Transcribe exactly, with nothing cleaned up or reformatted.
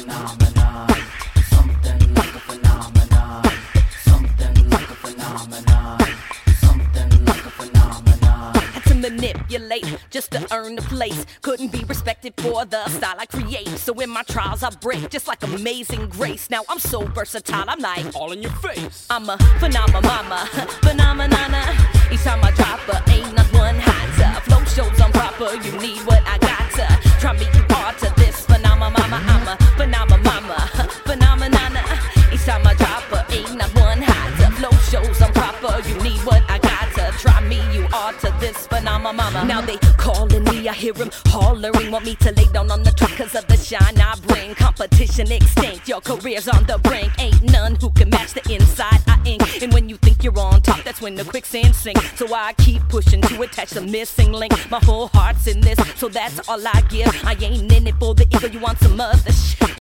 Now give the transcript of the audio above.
phenomenon. Something like a phenomenon. Something like a phenomenon. Something like a phenomenon. Had to manipulate just to earn the place. Couldn't be respected for the style I create. So in my trials I break just like Amazing Grace. Now I'm so versatile, I'm like all in your face. I'm a phenomenana, phenomenana. Each time I drop a ain't not one hotter. Flow shows I'm proper, you need what I got to. Try me you are to this phenomenana. I'm a phenomenana, phenomenana. Each time I drop a ain't not one hotter. Flow shows I'm proper, you need what I got to. Try me you are to this phenomenana. Now they calling me, I hear them hollering. Want me to lay down on the track cause of the shine I bring. Competition extinct, your career's on the brink. Ain't none who can match the inside I ink. And when you think you're on top, that's when the quicksand sink. So I keep pushing to attach the missing link. My whole heart's in this, so that's all I give. I ain't in it for the ego, you want some other shit.